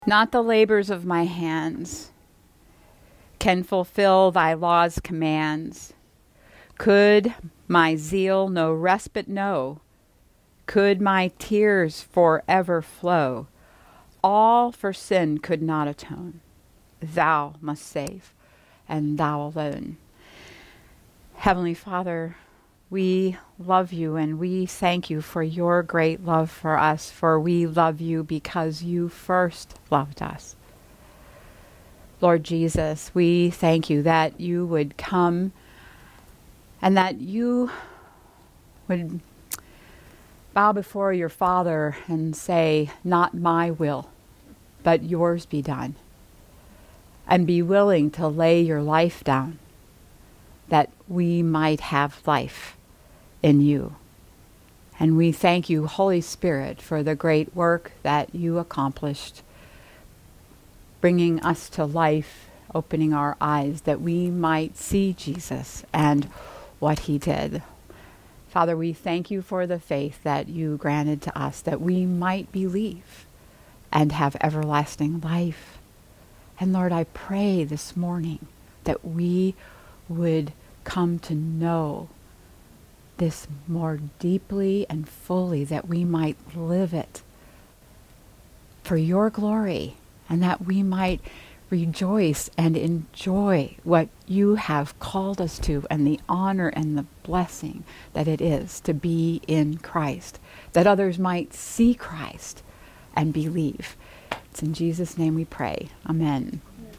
Not the labors of my hands can fulfill thy law's commands. Could my zeal no respite know? Could my tears forever flow? All for sin could not atone. Thou must save, and thou alone. Heavenly Father, we love you and we thank you for your great love for us, for we love you because you first loved us. Lord Jesus, we thank you that you would come and that you would bow before your Father and say, not my will, but yours be done. And be willing to lay your life down that we might have life in you. And we thank you, Holy Spirit, for the great work that you accomplished, bringing us to life, opening our eyes that we might see Jesus and what he did. Father, we thank you for the faith that you granted to us, that we might believe and have everlasting life. And Lord, I pray this morning that we would come to know this more deeply and fully, that we might live it for your glory, and that we might rejoice and enjoy what you have called us to, and the honor and the blessing that it is to be in Christ, that others might see Christ and believe. It's in Jesus' name we pray. Amen.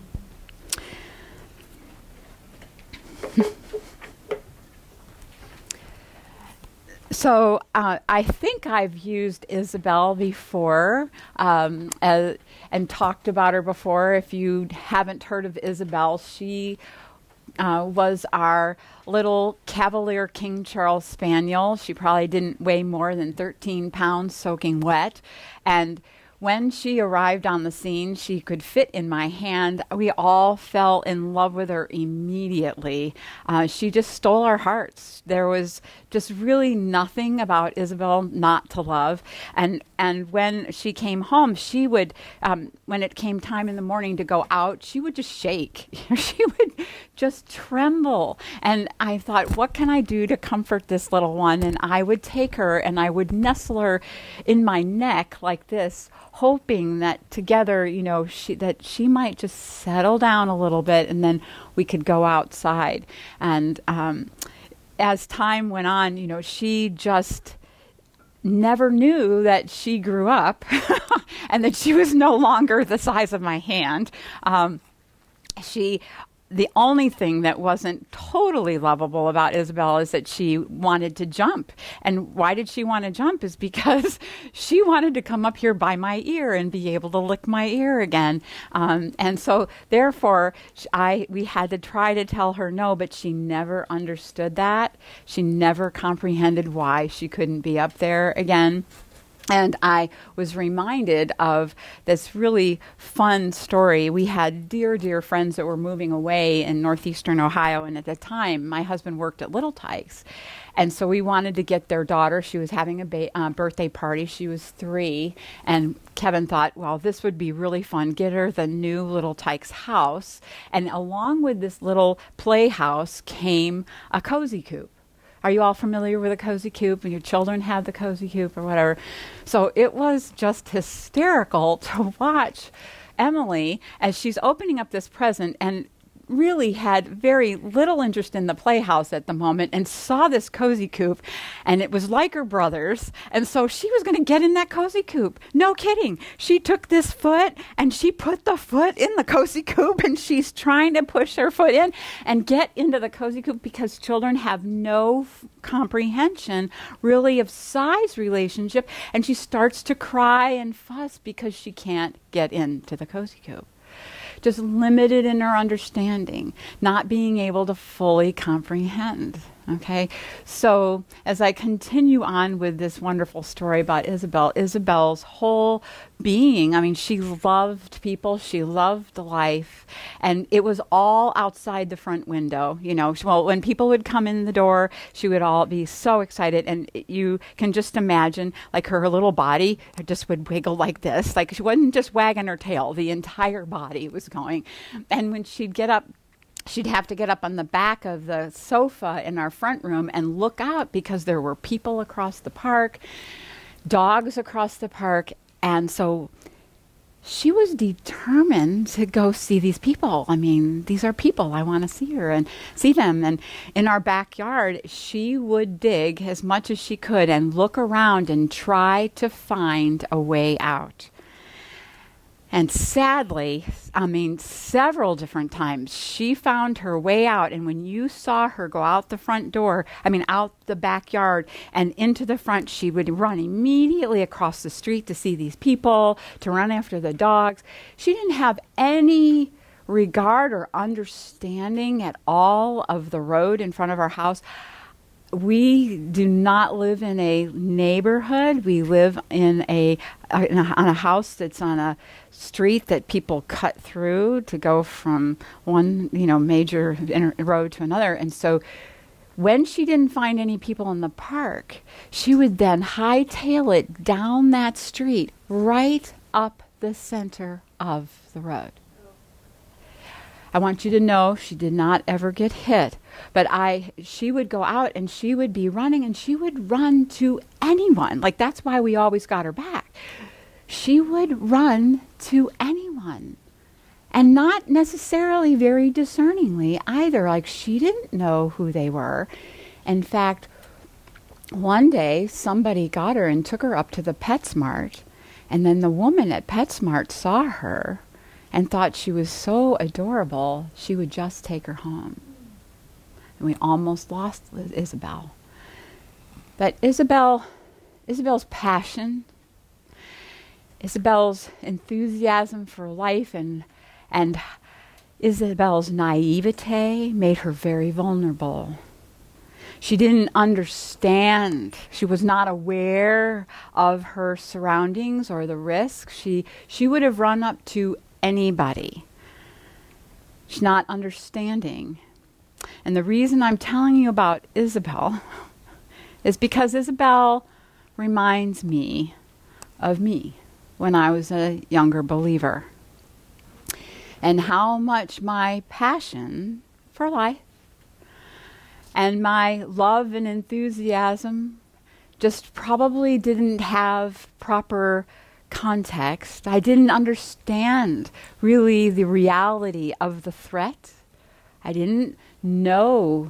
So I think I've used Isabel before and talked about her before. If you haven't heard of Isabel, she was our little Cavalier King Charles Spaniel. She probably didn't weigh more than 13 pounds soaking wet. And when she arrived on the scene, she could fit in my hand. We all fell in love with her immediately. She just stole our hearts. There was just really nothing about Isabel not to love. And when she came home, she would, when it came time in the morning to go out, she would just shake. She would just tremble. And I thought, what can I do to comfort this little one? And I would take her and I would nestle her in my neck like this, hoping that together, that she might just settle down a little bit, and then we could go outside. And as time went on, she just never knew that she grew up and that she was no longer the size of my hand. The only thing that wasn't totally lovable about Isabel is that she wanted to jump. And why did she want to jump? Is because she wanted to come up here by my ear and be able to lick my ear again. And so therefore, we had to try to tell her no, but she never understood that. She never comprehended why she couldn't be up there again. And I was reminded of this really fun story. We had dear, dear friends that were moving away in northeastern Ohio. And at the time, my husband worked at Little Tikes. And so we wanted to get their daughter. She was having a birthday party. She was 3. And Kevin thought, well, this would be really fun. Get her the new Little Tikes house. And along with this little playhouse came a cozy coop. Are you all familiar with a cozy coop? And your children have the cozy coop or whatever. So it was just hysterical to watch Emily as she's opening up this present and really had very little interest in the playhouse at the moment, and saw this cozy coop, and it was like her brother's, and so she was going to get in that cozy coop. No kidding. She took this foot and she put the foot in the cozy coop, and she's trying to push her foot in and get into the cozy coop, because children have no comprehension really of size relationship, and she starts to cry and fuss because she can't get into the cozy coop. Just limited in her understanding, not being able to fully comprehend. Okay, so as I continue on with this wonderful story about Isabel, Isabel's whole being, I mean, she loved people, she loved life, and it was all outside the front window. You know, well, when people would come in the door, she would all be so excited, and you can just imagine, like, her little body just would wiggle like this, like she wasn't just wagging her tail, the entire body was going. And when she'd get up, she'd have to get up on the back of the sofa in our front room and look out because there were people across the park, dogs across the park. And so she was determined to go see these people. I mean, these are people. I want to see her and see them. And in our backyard, she would dig as much as she could and look around and try to find a way out. And sadly, I mean, several different times, she found her way out. And when you saw her go out the front door, I mean, out the backyard and into the front, she would run immediately across the street to see these people, to run after the dogs. She didn't have any regard or understanding at all of the road in front of our house. We do not live in a neighborhood. We live on a house that's on a street that people cut through to go from one, major road to another. And so when she didn't find any people in the park, she would then hightail it down that street right up the center of the road. I want you to know she did not ever get hit, but she would go out and she would be running and she would run to anyone. Like, that's why we always got her back. She would run to anyone, and not necessarily very discerningly either. Like, she didn't know who they were. In fact, one day somebody got her and took her up to the PetSmart, and then the woman at PetSmart saw her and thought she was so adorable, she would just take her home. And we almost lost Isabel. But Isabel's passion, Isabel's enthusiasm for life, and Isabel's naivete made her very vulnerable. She didn't understand. She was not aware of her surroundings or the risk. She would have run up to anybody. She's not understanding. And the reason I'm telling you about Isabel is because Isabel reminds me of me when I was a younger believer, and how much my passion for life and my love and enthusiasm just probably didn't have proper context. I didn't understand really the reality of the threat. I didn't know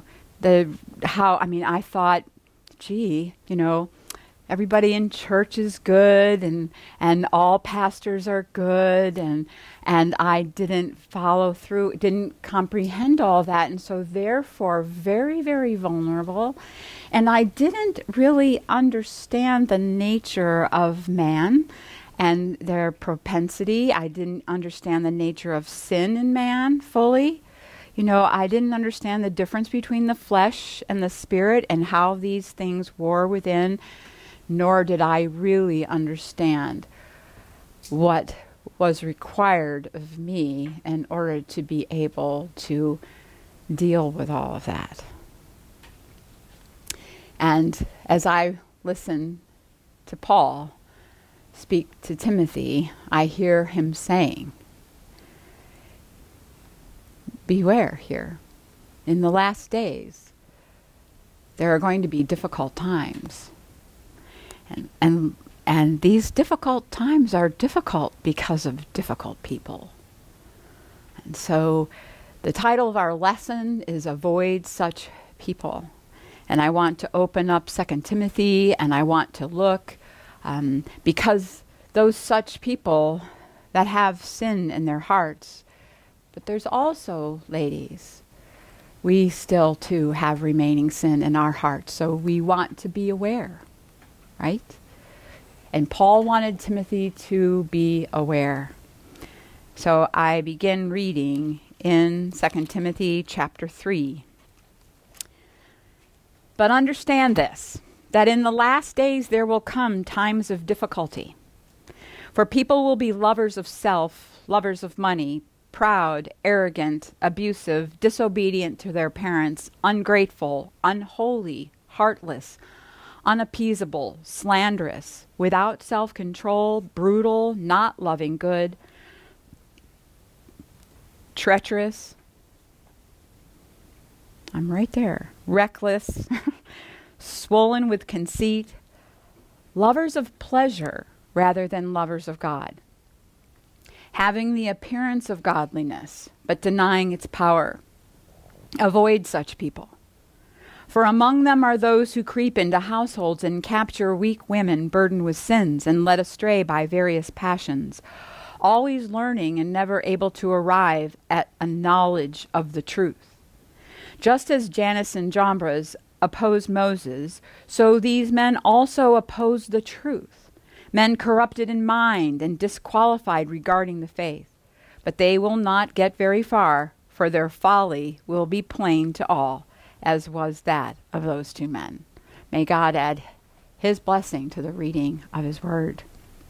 I thought, gee, everybody in church is good and all pastors are good, and I didn't follow through, didn't comprehend all that, and so therefore very, very vulnerable. And I didn't really understand the nature of man and their propensity. I didn't understand the nature of sin in man fully. I didn't understand the difference between the flesh and the spirit and how these things war within, nor did I really understand what was required of me in order to be able to deal with all of that. And as I listen to Paul speak to Timothy, I hear him saying, beware here. In the last days, there are going to be difficult times. And these difficult times are difficult because of difficult people. And so the title of our lesson is Avoid Such People. And I want to open up 2 Timothy, and I want to look because those such people that have sin in their hearts, but there's also, ladies, we still too have remaining sin in our hearts, so we want to be aware, right? And Paul wanted Timothy to be aware. So I begin reading in 2 Timothy chapter 3. But understand this, that in the last days there will come times of difficulty. For people will be lovers of self, lovers of money, proud, arrogant, abusive, disobedient to their parents, ungrateful, unholy, heartless, unappeasable, slanderous, without self-control, brutal, not loving good, treacherous. I'm right there. Reckless, swollen with conceit, lovers of pleasure rather than lovers of God, having the appearance of godliness, but denying its power. Avoid such people. For among them are those who creep into households and capture weak women burdened with sins and led astray by various passions, always learning and never able to arrive at a knowledge of the truth. Just as Jannes and Jambres opposed Moses, so these men also oppose the truth, men corrupted in mind and disqualified regarding the faith. But they will not get very far, for their folly will be plain to all, as was that of those two men. May God add his blessing to the reading of his word.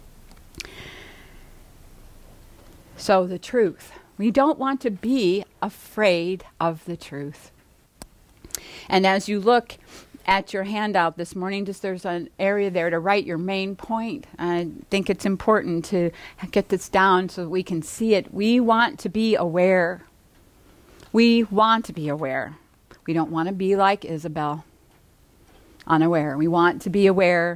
So the truth. We don't want to be afraid of the truth. And as you look at your handout this morning, just there's an area there to write your main point. I think it's important to get this down so that we can see it. We want to be aware. We want to be aware. We don't want to be like Isabel, unaware. We want to be aware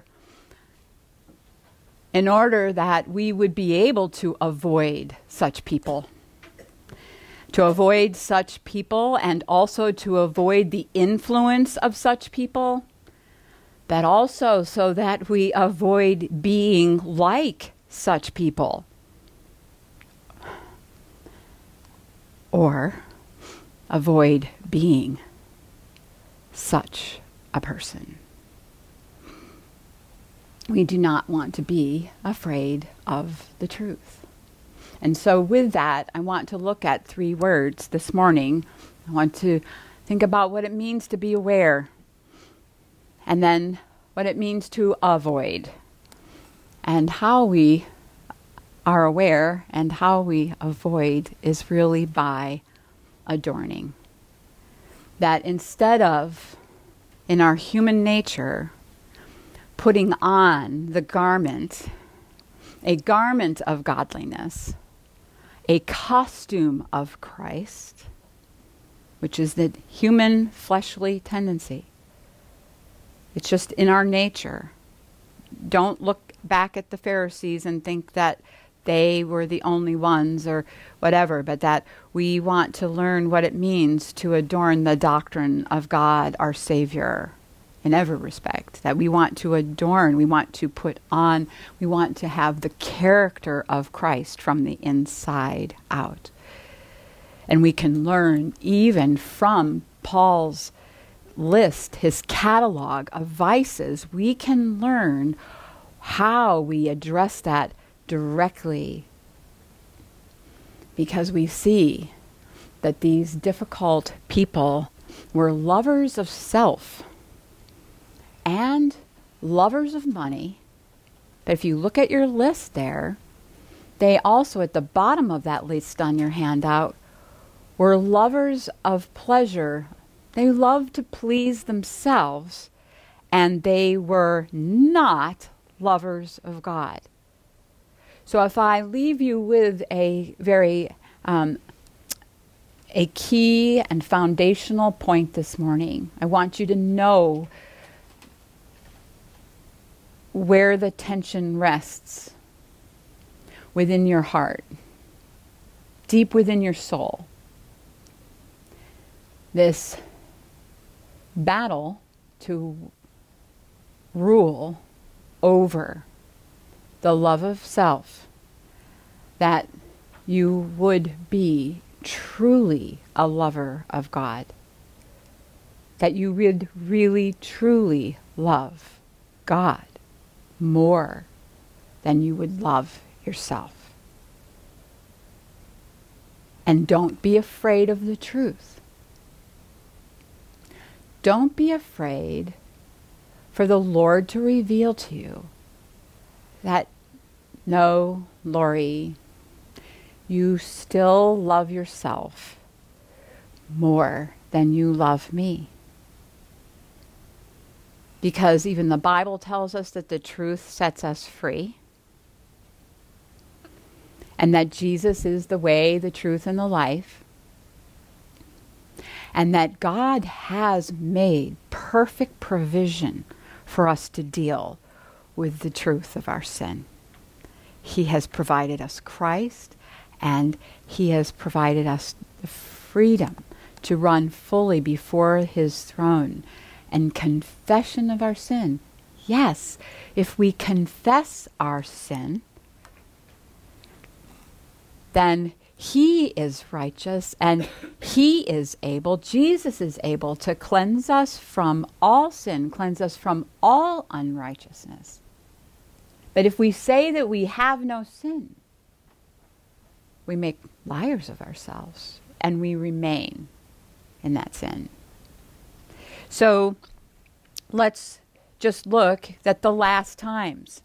in order that we would be able to avoid such people. To avoid such people and also to avoid the influence of such people, but also so that we avoid being like such people. Or avoid being such a person. We do not want to be afraid of the truth. And so with that, I want to look at 3 words this morning. I want to think about what it means to be aware, and then what it means to avoid, and how we are aware and how we avoid is really by adorning. That instead of, in our human nature, putting on the garment, a garment of godliness, a costume of Christ, which is the human fleshly tendency. It's just in our nature. Don't look back at the Pharisees and think that they were the only ones or whatever, but that we want to learn what it means to adorn the doctrine of God, our Savior, in every respect. That we want to adorn, we want to put on, we want to have the character of Christ from the inside out. And we can learn even from Paul's list, his catalog of vices, we can learn how we address that directly, because we see that these difficult people were lovers of self and lovers of money. But if you look at your list there, they also, at the bottom of that list on your handout, were lovers of pleasure. They loved to please themselves, and they were not lovers of God. So if I leave you with a very a key and foundational point this morning, I want you to know where the tension rests within your heart, deep within your soul. This battle to rule over the love of self, that you would be truly a lover of God, that you would really truly love God more than you would love yourself. And don't be afraid of the truth. don't be afraid for the Lord to reveal to you that, no, Lori, you still love yourself more than you love me. Because even the Bible tells us that the truth sets us free, and that Jesus is the way, the truth, and the life, and that God has made perfect provision for us to deal with the truth of our sin. He has provided us Christ, and He has provided us the freedom to run fully before His throne and confession of our sin. Yes, if we confess our sin, then He is righteous and He is able, Jesus is able to cleanse us from all sin, cleanse us from all unrighteousness. But if we say that we have no sin, we make liars of ourselves and we remain in that sin. So let's just look at the last times.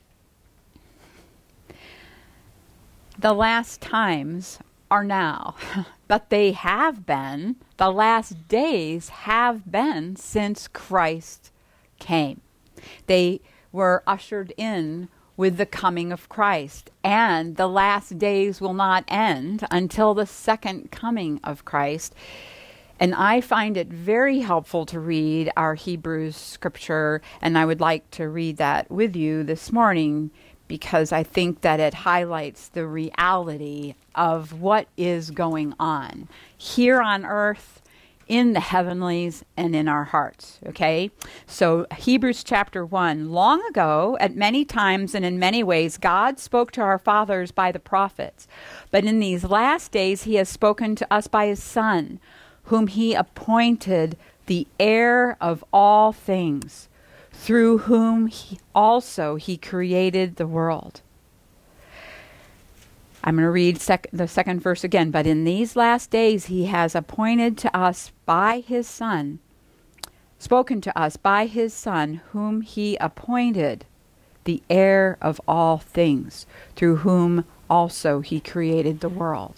The last times are now, but they have been, the last days have been since Christ came. They were ushered in with the coming of Christ, and the last days will not end until the second coming of Christ. And I find it very helpful to read our Hebrews scripture, and I would like to read that with you this morning, because I think that it highlights the reality of what is going on here on earth, in the heavenlies, and in our hearts. Okay? So Hebrews chapter 1. Long ago, at many times and in many ways, God spoke to our fathers by the prophets. But in these last days, He has spoken to us by His Son, whom He appointed the heir of all things, through whom He created the world. I'm going to read the second verse again. But in these last days He has appointed to us by His Son, spoken to us by His Son, whom He appointed the heir of all things, through whom also He created the world.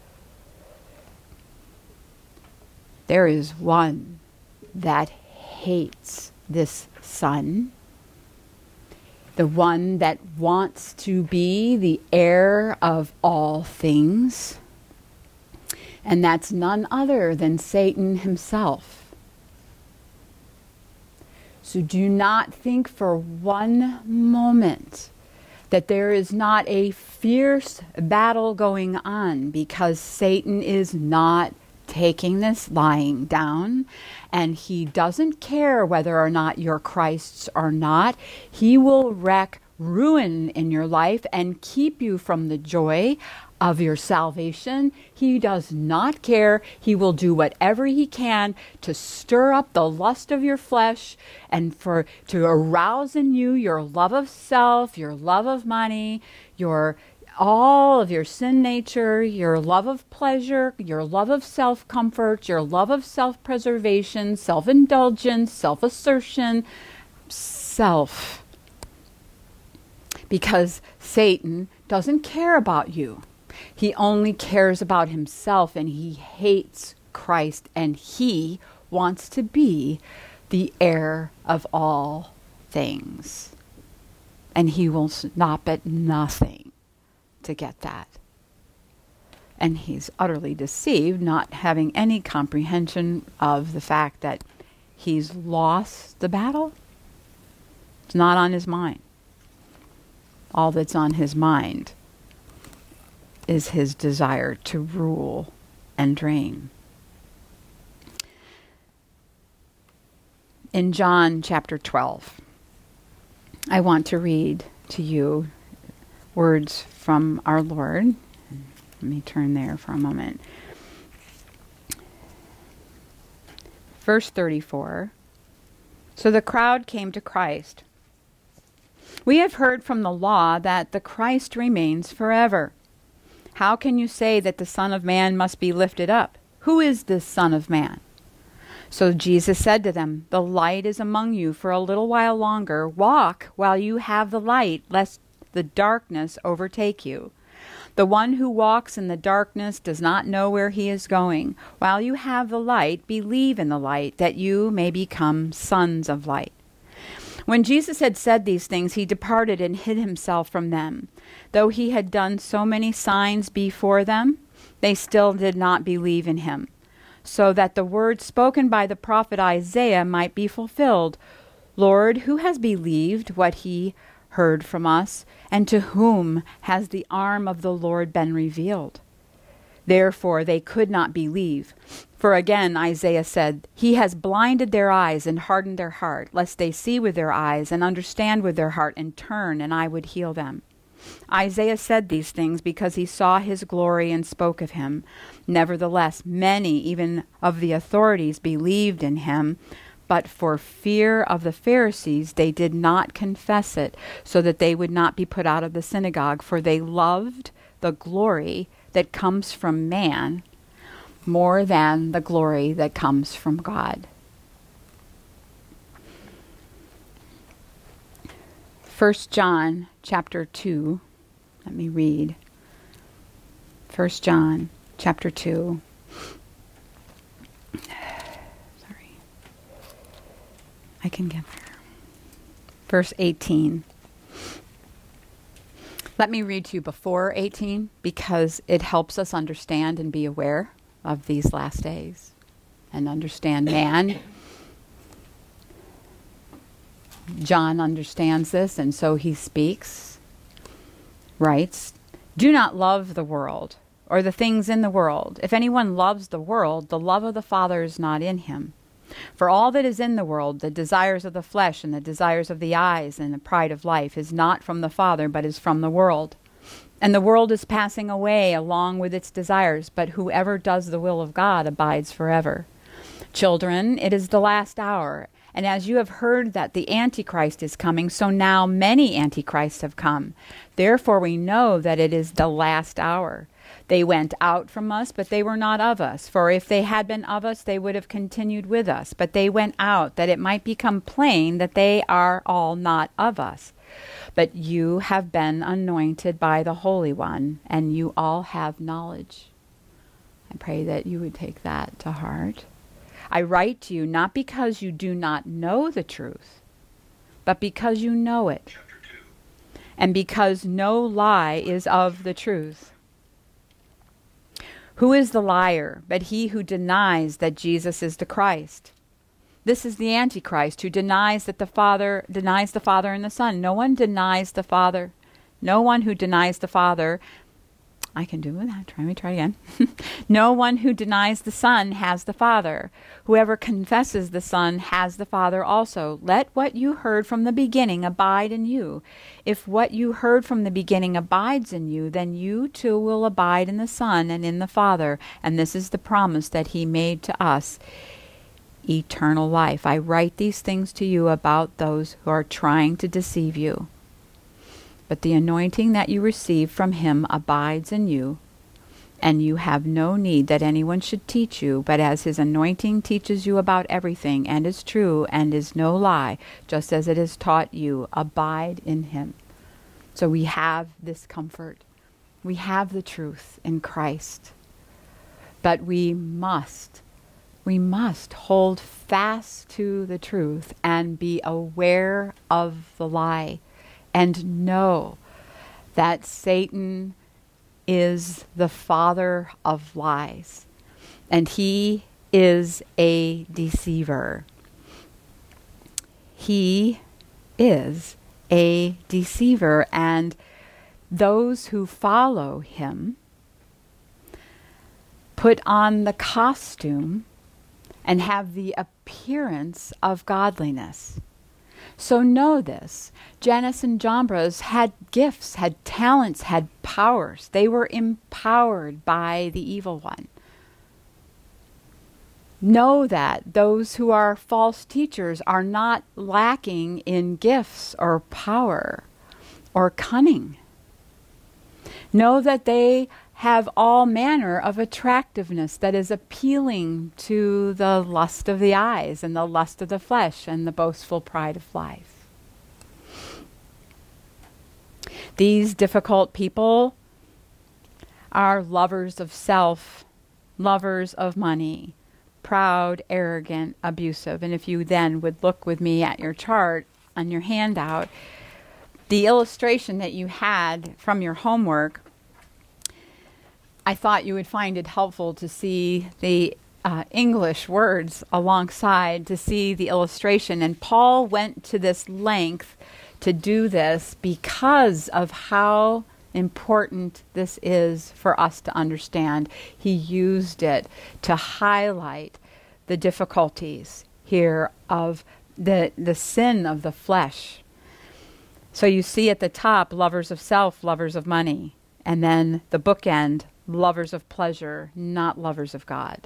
There is one that hates this Son, the one that wants to be the heir of all things, and that's none other than Satan himself. So do not think for one moment that there is not a fierce battle going on, because Satan is not taking this lying down, and he doesn't care whether or not you're Christ's or not. He will wreak ruin in your life and keep you from the joy of your salvation. He does not care. He will do whatever he can to stir up the lust of your flesh and to arouse in you your love of self, your love of money, all of your sin nature, your love of pleasure, your love of self-comfort, your love of self-preservation, self-indulgence, self-assertion, self. Because Satan doesn't care about you. He only cares about himself, and he hates Christ, and he wants to be the heir of all things. And he will stop at nothing to get that. And he's utterly deceived, not having any comprehension of the fact that he's lost the battle. It's not on his mind. All that's on his mind is his desire to rule and reign. In John chapter 12, I want to read to you words from our Lord. Let me turn there for a moment. Verse 34. So the crowd came to Christ. We have heard from the law that the Christ remains forever. How can you say that the Son of Man must be lifted up? Who is this Son of Man? So Jesus said to them, "The light is among you for a little while longer. Walk while you have the light, lest the darkness overtake you. The one who walks in the darkness does not know where he is going. While you have the light, believe in the light, that you may become sons of light." When Jesus had said these things, he departed and hid himself from them. Though he had done so many signs before them, they still did not believe in him. So that the word spoken by the prophet Isaiah might be fulfilled, "Lord, who has believed what he heard from us, and to whom has the arm of the Lord been revealed?" Therefore they could not believe. For again Isaiah said, "He has blinded their eyes and hardened their heart, lest they see with their eyes and understand with their heart and turn, and I would heal them." Isaiah said these things because he saw his glory and spoke of him. Nevertheless, many, even of the authorities, believed in him, but for fear of the Pharisees, they did not confess it, so that they would not be put out of the synagogue, for they loved the glory that comes from man more than the glory that comes from God. 1 John chapter 2. Let me read. 1 John chapter 2. Sorry. I can get there. Verse 18. Let me read to you before 18 because it helps us understand and be aware of these last days and understand man. John understands this, and so he speaks, writes, "Do not love the world or the things in the world. If anyone loves the world, the love of the Father is not in him. For all that is in the world, the desires of the flesh and the desires of the eyes and the pride of life, is not from the Father, but is from the world. And the world is passing away along with its desires, but whoever does the will of God abides forever. Children, it is the last hour. And as you have heard that the Antichrist is coming, so now many Antichrists have come. Therefore we know that it is the last hour. They went out from us, but they were not of us. For if they had been of us, they would have continued with us. But they went out, that it might become plain that they are all not of us. But you have been anointed by the Holy One, and you all have knowledge." I pray that you would take that to heart. "I write to you not because you do not know the truth, but because you know it, and because no lie is of the truth. Who is the liar but he who denies that Jesus is the Christ? This is the Antichrist, who denies the Father and the Son. No one denies the Father. No one who denies the Father. I can do that. Let me try again. No one who denies the Son has the Father. Whoever confesses the Son has the Father also. Let what you heard from the beginning abide in you. If what you heard from the beginning abides in you, then you too will abide in the Son and in the Father. And this is the promise that he made to us, eternal life. I write these things to you about those who are trying to deceive you. But the anointing that you receive from him abides in you, and you have no need that anyone should teach you, but as his anointing teaches you about everything, and is true, and is no lie, just as it has taught you, abide in him." So we have this comfort. We have the truth in Christ. But we must hold fast to the truth and be aware of the lie. And know that Satan is the father of lies. And he is a deceiver. He is a deceiver. And those who follow him put on the costume and have the appearance of godliness. So know this. Jannes and Jambres had gifts, had talents, had powers. They were empowered by the evil one. Know that those who are false teachers are not lacking in gifts or power or cunning. Know that they have all manner of attractiveness that is appealing to the lust of the eyes and the lust of the flesh and the boastful pride of life. These difficult people are lovers of self, lovers of money, proud, arrogant, abusive. And if you then would look with me at your chart on your handout, the illustration that you had from your homework, I thought you would find it helpful to see the English words alongside, to see the illustration. And Paul went to this length to do this because of how important this is for us to understand. He used it to highlight the difficulties here of the sin of the flesh. So you see at the top, lovers of self, lovers of money. And then the bookend, lovers of pleasure, not lovers of God.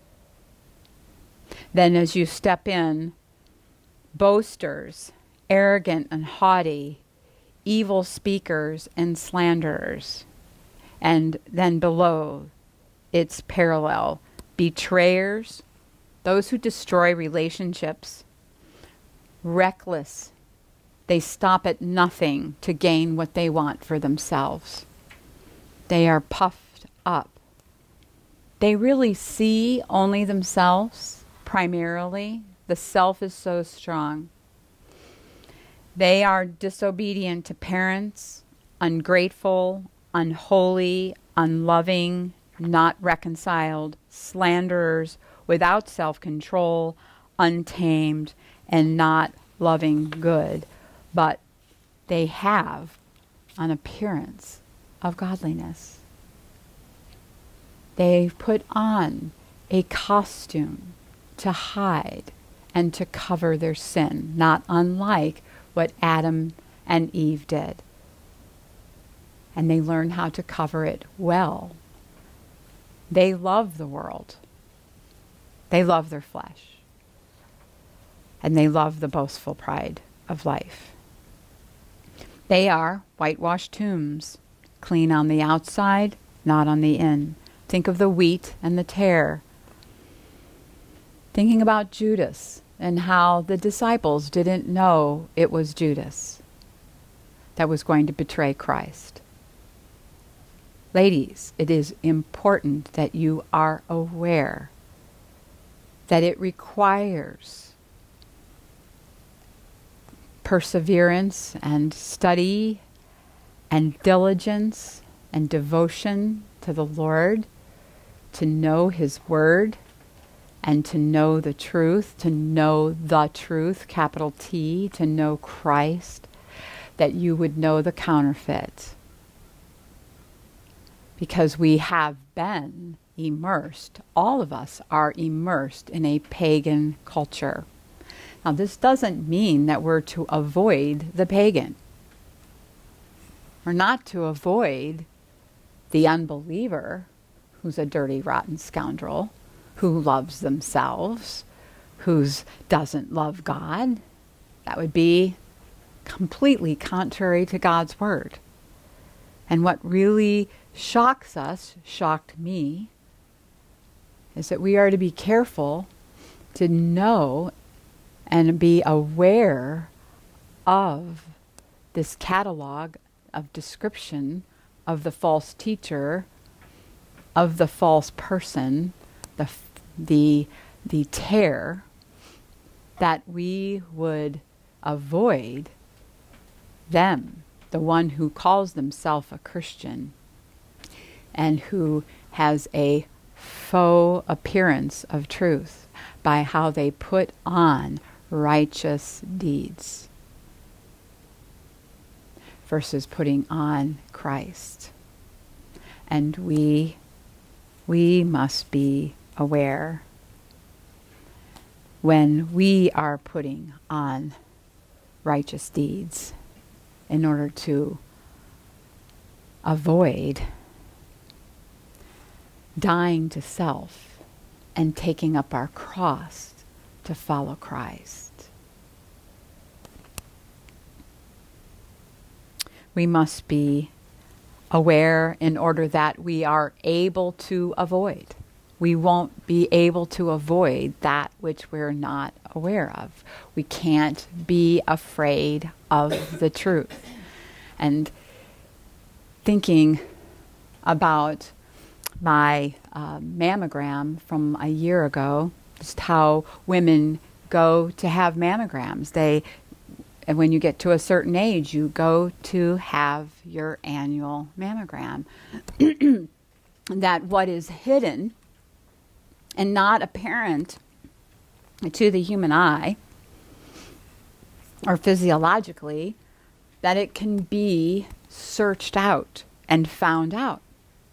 Then as you step in, boasters, arrogant and haughty, evil speakers and slanderers. And then below, it's parallel, betrayers, those who destroy relationships, reckless. They stop at nothing to gain what they want for themselves. They are puffed up. They really see only themselves, primarily. The self is so strong. They are disobedient to parents, ungrateful, unholy, unloving, not reconciled, slanderers, without self-control, untamed, and not loving good. But they have an appearance of godliness. They put on a costume to hide and to cover their sin, not unlike what Adam and Eve did. And they learn how to cover it well. They love the world. They love their flesh. And they love the boastful pride of life. They are whitewashed tombs, clean on the outside, not on the in. Think of the wheat and the tare. Thinking about Judas and how the disciples didn't know it was Judas that was going to betray Christ. Ladies, it is important that you are aware that it requires perseverance and study and diligence and devotion to the Lord, to know His Word, and to know the truth, capital T, to know Christ, that you would know the counterfeit. Because we have been immersed, all of us are immersed in a pagan culture. Now, this doesn't mean that we're to avoid the pagan. We're not to avoid the unbeliever, who's a dirty, rotten scoundrel, who loves themselves, who doesn't love God. That would be completely contrary to God's word. And what really shocks us, shocked me, is that we are to be careful to know and be aware of this catalog of description of the false teacher, of the false person, the tare, that we would avoid them, the one who calls themselves a Christian and who has a faux appearance of truth by how they put on righteous deeds versus putting on Christ. And we must be aware when we are putting on righteous deeds in order to avoid dying to self and taking up our cross to follow Christ. We must be aware in order that we are able to avoid. We won't be able to avoid that which we're not aware of. We can't be afraid of the truth. And thinking about my mammogram from a year ago, just how women go to have mammograms. And when you get to a certain age, you go to have your annual mammogram. That what is hidden and not apparent to the human eye, or physiologically, that it can be searched out and found out.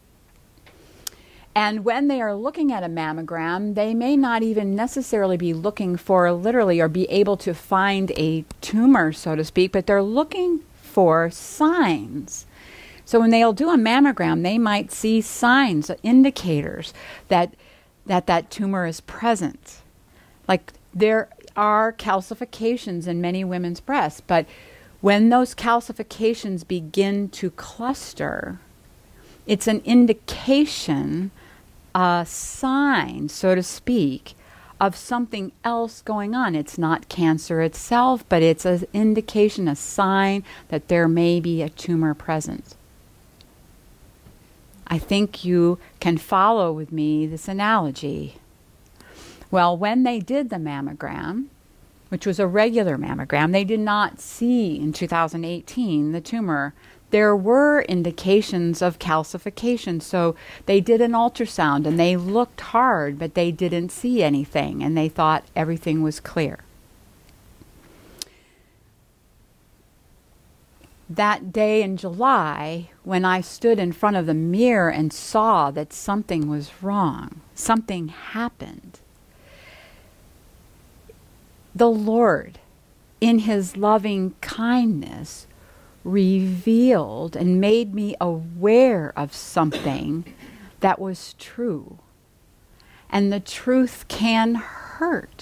And when they are looking at a mammogram, they may not even necessarily be looking for literally or be able to find a tumor, so to speak, but they're looking for signs. So when they'll do a mammogram, they might see signs, indicators that tumor is present. Like there are calcifications in many women's breasts, but when those calcifications begin to cluster, it's an indication, a sign, so to speak, of something else going on. It's not cancer itself, but it's an indication, a sign that there may be a tumor present. I think you can follow with me this analogy. Well, when they did the mammogram, which was a regular mammogram, they did not see in 2018 the tumor. There were indications of calcification, so they did an ultrasound and they looked hard, but they didn't see anything, and they thought everything was clear. That day in July, when I stood in front of the mirror and saw that something was wrong, something happened, the Lord, in His loving kindness, revealed and made me aware of something that was true. And the truth can hurt.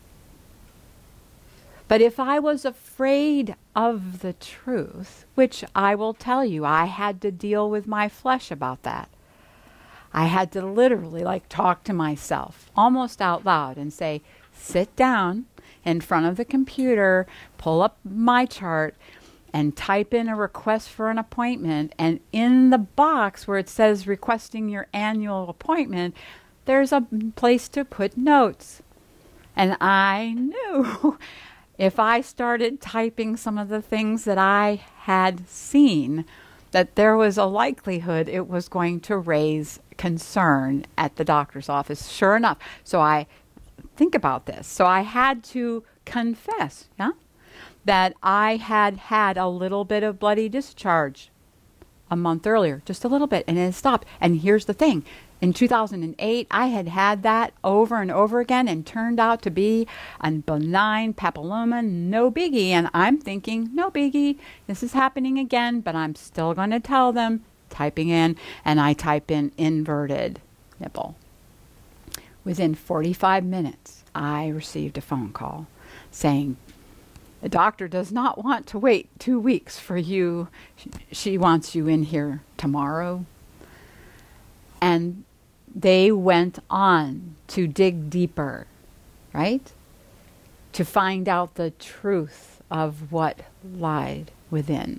But if I was afraid of the truth, which I will tell you, I had to deal with my flesh about that. I had to literally talk to myself almost out loud and say, sit down in front of the computer, pull up my chart, and type in a request for an appointment. And in the box where it says requesting your annual appointment, there's a place to put notes. And I knew if I started typing some of the things that I had seen, that there was a likelihood it was going to raise concern at the doctor's office. Sure enough. So I think about this. So I had to confess, that I had had a little bit of bloody discharge a month earlier, just a little bit, and it stopped. And here's the thing. In 2008, I had had that over and over again and turned out to be a benign papilloma, no biggie. And I'm thinking, no biggie, this is happening again, but I'm still going to tell them, typing in, and I type in inverted nipple. Within 45 minutes, I received a phone call saying, the doctor does not want to wait 2 weeks for you. She wants you in here tomorrow. And they went on to dig deeper, right? To find out the truth of what lied within.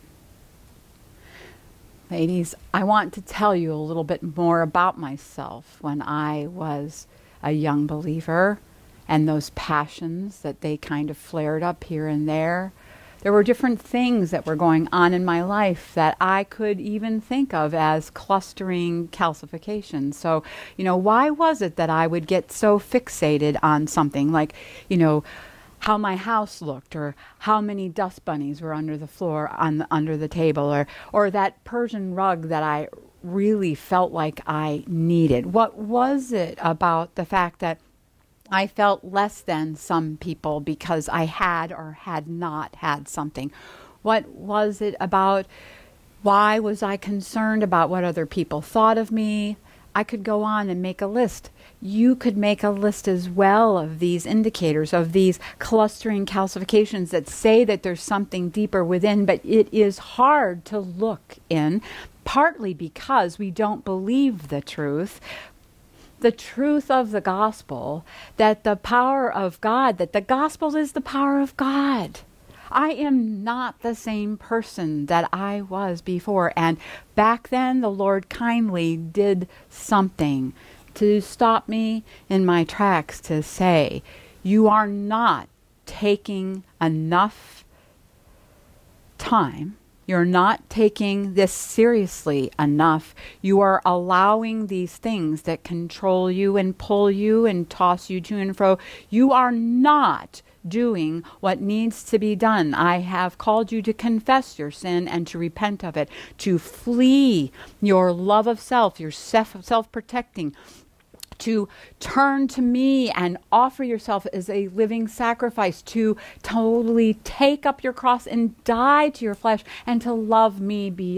Ladies, I want to tell you a little bit more about myself when I was a young believer, and those passions that they kind of flared up here and there. There were different things that were going on in my life that I could even think of as clustering calcifications. So, why was it that I would get so fixated on something like, how my house looked, or how many dust bunnies were under the floor under the table, or that Persian rug that I really felt like I needed? What was it about the fact that I felt less than some people because I had or had not had something? What was it about? Why was I concerned about what other people thought of me? I could go on and make a list. You could make a list as well of these indicators, of these clustering calcifications that say that there's something deeper within, but it is hard to look in, partly because we don't believe the truth of the gospel, that the power of God, that the gospel is the power of God. I am not the same person that I was before. And back then, the Lord kindly did something to stop me in my tracks to say, you are not taking enough time. You're not taking this seriously enough. You are allowing these things that control you and pull you and toss you to and fro. You are not doing what needs to be done. I have called you to confess your sin and to repent of it, to flee your love of self, your self-protecting, to turn to me and offer yourself as a living sacrifice, to totally take up your cross and die to your flesh, and to love me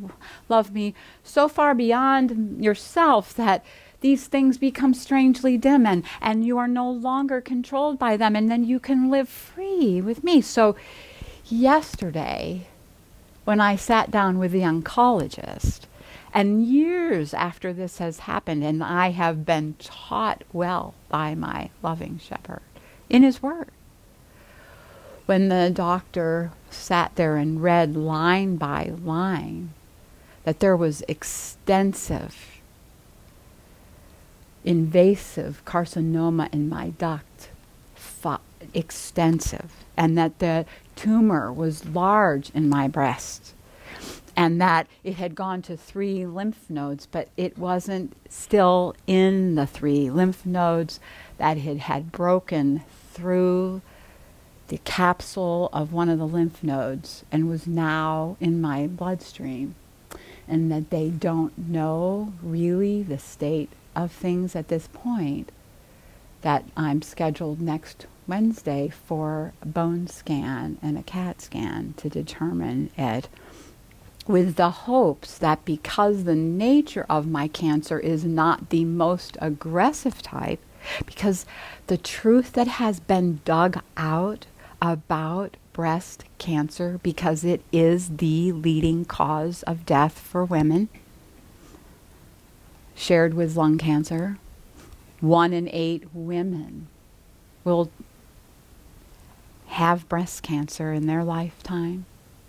so far beyond yourself that these things become strangely dim, and you are no longer controlled by them, and then you can live free with me. So yesterday, when I sat down with the oncologist, and years after this has happened, and I have been taught well by my loving shepherd in his word, when the doctor sat there and read line by line that there was extensive invasive carcinoma in my duct, extensive, and that the tumor was large in my breast, and that it had gone to 3 lymph nodes, but it wasn't still in the 3 lymph nodes, that it had broken through the capsule of one of the lymph nodes and was now in my bloodstream, and that they don't know really the state of things at this point, that I'm scheduled next Wednesday for a bone scan and a CAT scan to determine it, with the hopes that because the nature of my cancer is not the most aggressive type, because the truth that has been dug out about breast cancer, because it is the leading cause of death for women, shared with lung cancer, 1 in 8 women will have breast cancer in their lifetime.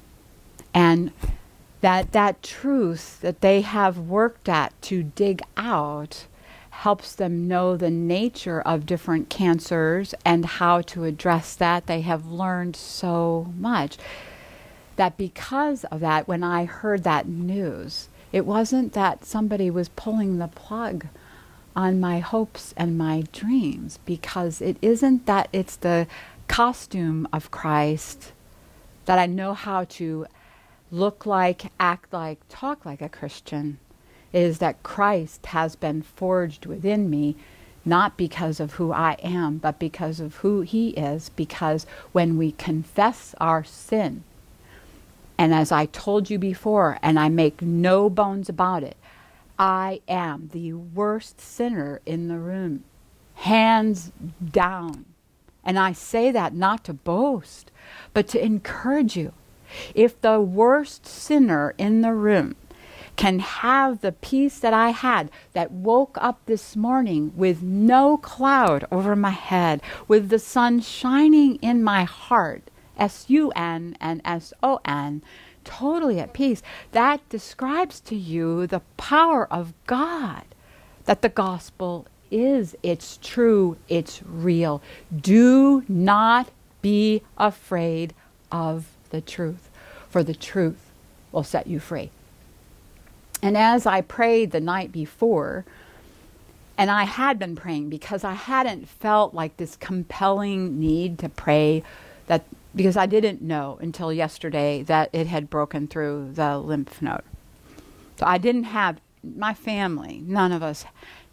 And that truth that they have worked at to dig out helps them know the nature of different cancers and how to address that. They have learned so much that because of that, when I heard that news, it wasn't that somebody was pulling the plug on my hopes and my dreams, because it isn't that it's the costume of Christ that I know how to look like, act like, talk like a Christian. It is that Christ has been forged within me, not because of who I am, but because of who he is, because when we confess our sin, and as I told you before, and I make no bones about it, I am the worst sinner in the room, hands down. And I say that not to boast, but to encourage you. If the worst sinner in the room can have the peace that I had, that woke up this morning with no cloud over my head, with the sun shining in my heart, S-U-N and S-O-N, totally at peace, that describes to you the power of God, that the gospel is, it's true, it's real. Do not be afraid of the truth, for the truth will set you free. And as I prayed the night before, and I had been praying because I hadn't felt like this compelling need to pray, that because I didn't know until yesterday that it had broken through the lymph node. So I didn't have, my family, none of us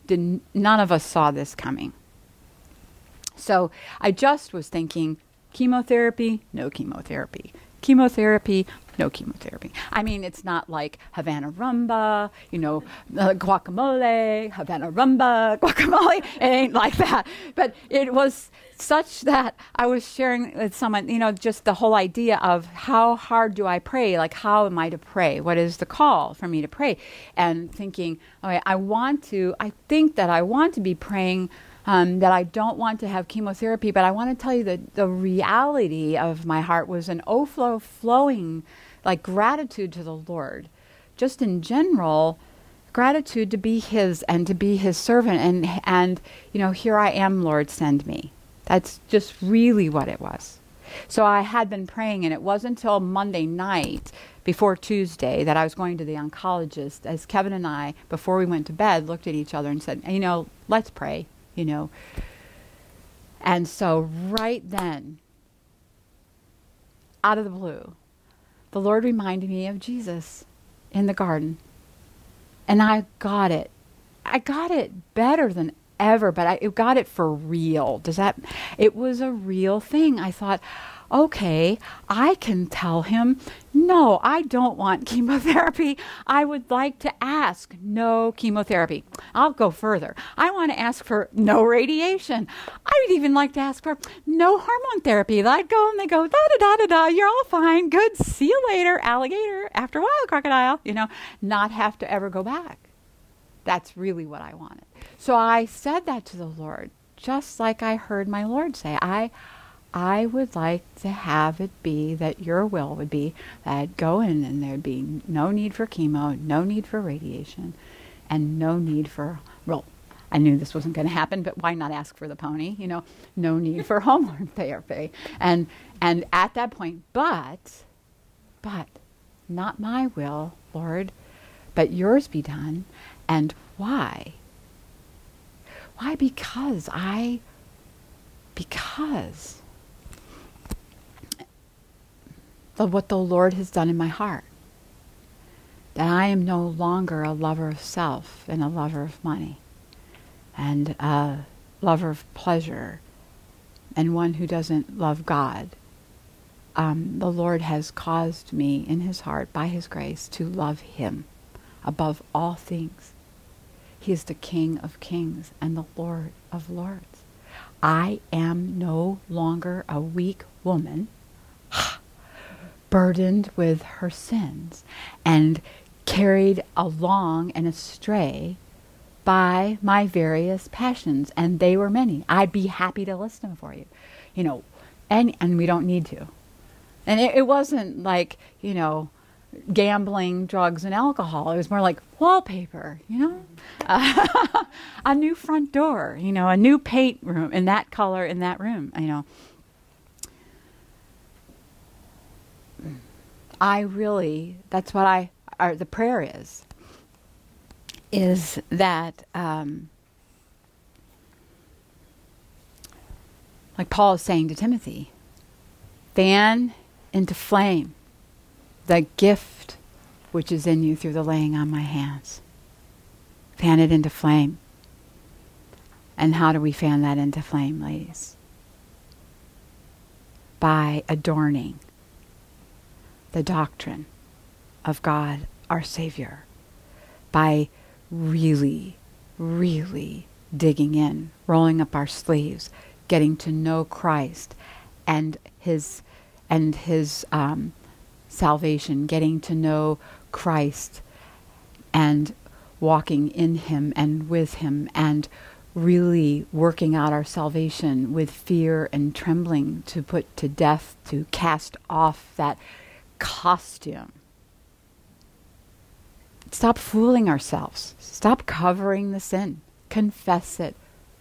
saw this coming. So I just was thinking, chemotherapy, no chemotherapy. chemotherapy, no chemotherapy. I mean, it's not like Havana Rumba, guacamole, Havana Rumba, guacamole. It ain't like that. But it was such that I was sharing with someone, just the whole idea of how hard do I pray? Like, how am I to pray? What is the call for me to pray? And thinking, okay, I think that I want to be praying that I don't want to have chemotherapy, but I want to tell you that the reality of my heart was an overflowing, like, gratitude to the Lord. Just in general, gratitude to be His and to be His servant. And here I am, Lord, send me. That's just really what it was. So I had been praying, and it wasn't until Monday night before Tuesday that I was going to the oncologist, as Kevin and I, before we went to bed, looked at each other and said, let's pray. And so right then, out of the blue, the Lord reminded me of Jesus in the garden. And I got it. I got it better than ever, but I got it for real. It was a real thing. I thought, okay, I can tell him, no, I don't want chemotherapy. I would like to ask no chemotherapy. I'll go further. I want to ask for no radiation. I would even like to ask for no hormone therapy. I'd go and they go, da-da-da-da-da, you're all fine. Good, see you later, alligator. After a while, crocodile, not have to ever go back. That's really what I wanted. So I said that to the Lord, just like I heard my Lord say. I would like to have it be that your will would be that I'd go in and there'd be no need for chemo, no need for radiation, and no need for, I knew this wasn't going to happen, but why not ask for the pony? No need for hormone therapy. And at that point, but not my will, Lord, but yours be done. And why? Why? Because of what the Lord has done in my heart. That I am no longer a lover of self and a lover of money and a lover of pleasure and one who doesn't love God. The Lord has caused me in His heart, by His grace, to love Him above all things. He is the King of kings and the Lord of lords. I am no longer a weak woman burdened with her sins and carried along and astray by my various passions, and they were many. I'd be happy to list them for you, and we don't need to. And it wasn't like, gambling, drugs, and alcohol. It was more like wallpaper, a new front door, a new paint room in that color in that room, that's what the prayer is that, like Paul is saying to Timothy, fan into flame the gift which is in you through the laying on my hands. Fan it into flame. And how do we fan that into flame, ladies? By adorning the doctrine of God, our Savior. By really, really digging in, rolling up our sleeves, getting to know Christ and His salvation, getting to know Christ and walking in Him and with Him, and really working out our salvation with fear and trembling, to put to death, to cast off that costume. Stop fooling ourselves. Stop covering the sin. Confess it.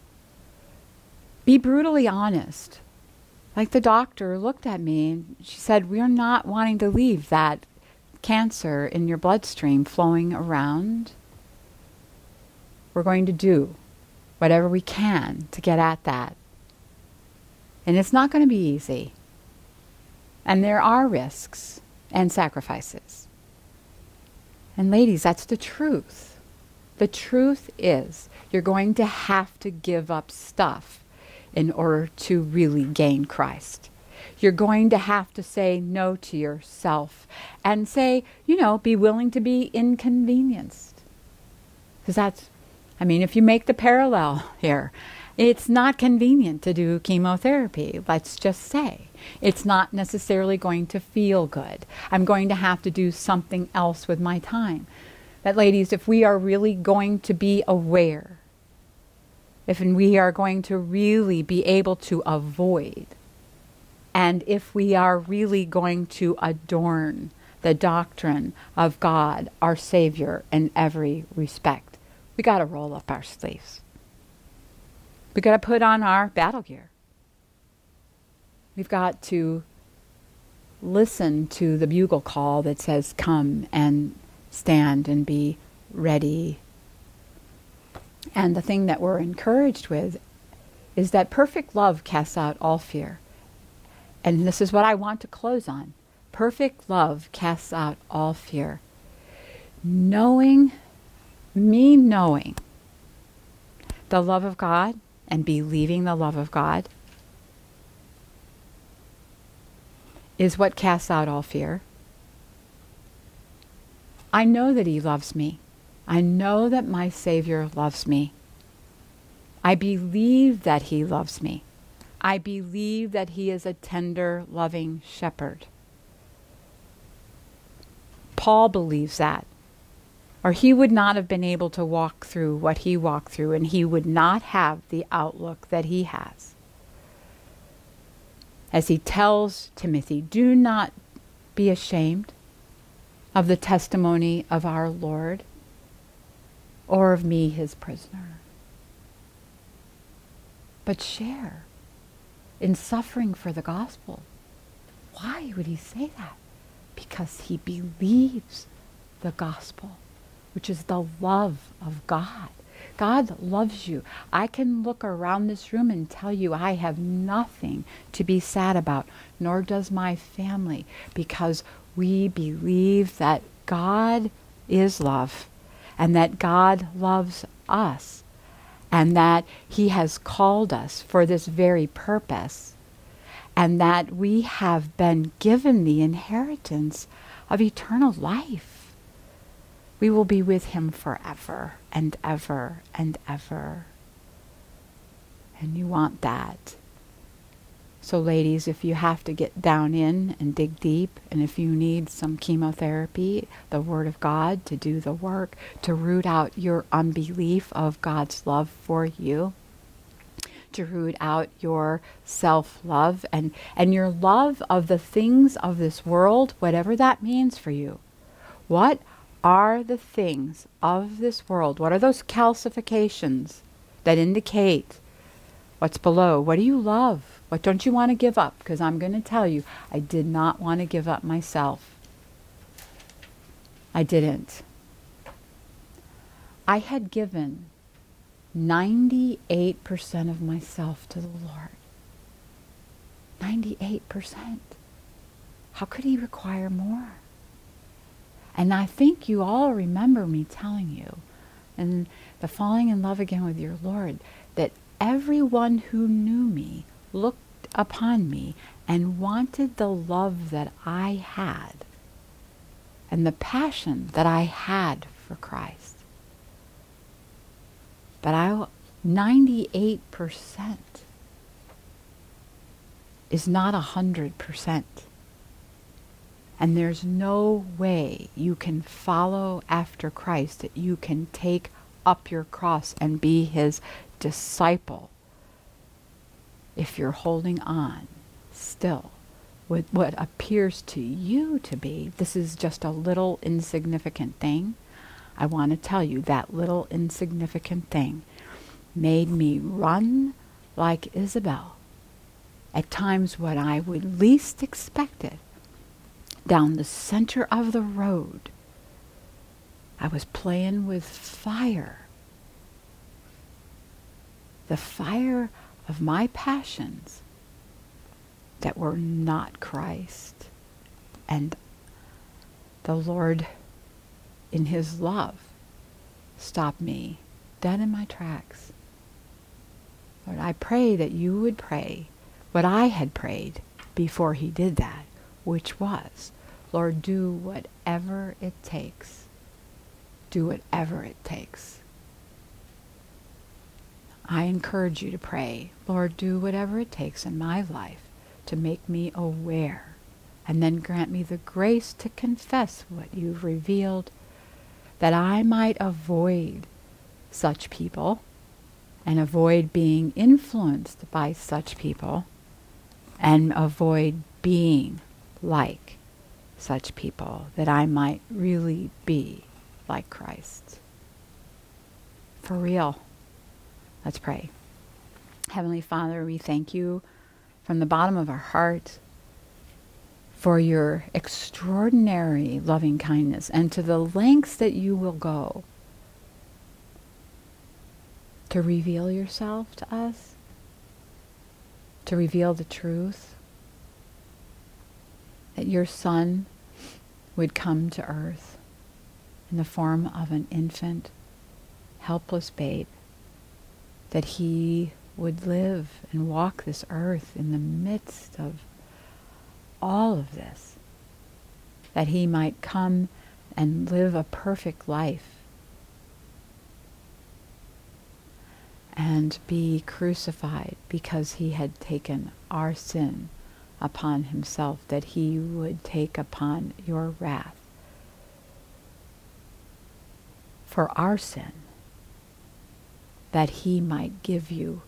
Be brutally honest. Like the doctor looked at me and she said, we're not wanting to leave that cancer in your bloodstream flowing around. We're going to do whatever we can to get at that. And it's not going to be easy. And there are risks and sacrifices. And ladies, that's the truth. The truth is you're going to have to give up stuff in order to really gain Christ. You're going to have to say no to yourself and say, be willing to be inconvenienced. Because if you make the parallel here, it's not convenient to do chemotherapy, let's just say. It's not necessarily going to feel good. I'm going to have to do something else with my time. But ladies, if we are really going to be aware, if we are going to really be able to avoid, and if we are really going to adorn the doctrine of God, our Savior, in every respect, we got to roll up our sleeves. We got to put on our battle gear. We've got to listen to the bugle call that says, come and stand and be ready. And the thing that we're encouraged with is that perfect love casts out all fear. And this is what I want to close on. Perfect love casts out all fear. Knowing the love of God and believing the love of God is what casts out all fear. I know that He loves me. I know that my Savior loves me. I believe that He loves me. I believe that He is a tender, loving shepherd. Paul believes that, or he would not have been able to walk through what he walked through, and he would not have the outlook that he has. As he tells Timothy, do not be ashamed of the testimony of our Lord or of me, His prisoner, but share in suffering for the gospel. Why would he say that? Because he believes the gospel, which is the love of God. God loves you. I can look around this room and tell you I have nothing to be sad about, nor does my family, because we believe that God is love, and that God loves us, and that He has called us for this very purpose, and that we have been given the inheritance of eternal life. We will be with Him forever and ever and ever. And you want that. So ladies, if you have to get down in and dig deep, and if you need some chemotherapy, the Word of God to do the work, to root out your unbelief of God's love for you, to root out your self-love and your love of the things of this world, whatever that means for you. What are the things of this world? What are those calcifications that indicate what's below? What do you love? What don't you want to give up? Because I'm going to tell you, I did not want to give up myself. I didn't. I had given 98% of myself to the Lord. 98%. How could He require more? And I think you all remember me telling you, in the falling in love again with your Lord, that everyone who knew me looked upon me and wanted the love that I had and the passion that I had for Christ. But 98% is not 100%. And there's no way you can follow after Christ, that you can take up your cross and be His disciple if you're holding on still with what appears to you to be, this is just a little insignificant thing. I want to tell you that little insignificant thing made me run like Isabel at times when I would least expect it. Down the center of the road, I was playing with fire. The fire of my passions that were not Christ. And the Lord, in His love, stopped me dead in my tracks. Lord, I pray that you would pray what I had prayed before he did that, which was, Lord, do whatever it takes. Do whatever it takes. I encourage you to pray, Lord, do whatever it takes in my life to make me aware, and then grant me the grace to confess what you've revealed, that I might avoid such people and avoid being influenced by such people and avoid being like such people, that I might really be like Christ. For real. Let's pray. Heavenly Father, we thank you from the bottom of our heart for your extraordinary loving kindness and to the lengths that you will go to reveal yourself to us, to reveal the truth, that your Son would come to earth in the form of an infant, helpless babe, that he would live and walk this earth in the midst of all of this, that he might come and live a perfect life and be crucified because he had taken our sin upon himself, that he would take upon your wrath for our sin, that he might give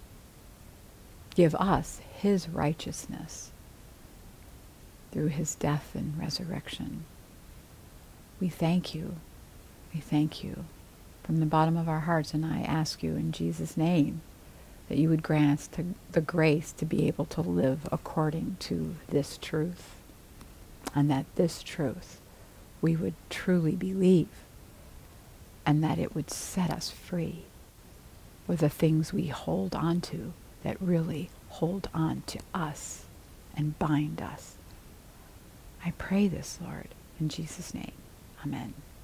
us his righteousness through his death and resurrection. We thank you. We thank you from the bottom of our hearts, and I ask you in Jesus' name that you would grant us the grace to be able to live according to this truth, and that this truth we would truly believe, and that it would set us free with the things we hold on to that really hold on to us and bind us. I pray this, Lord, in Jesus' name. Amen.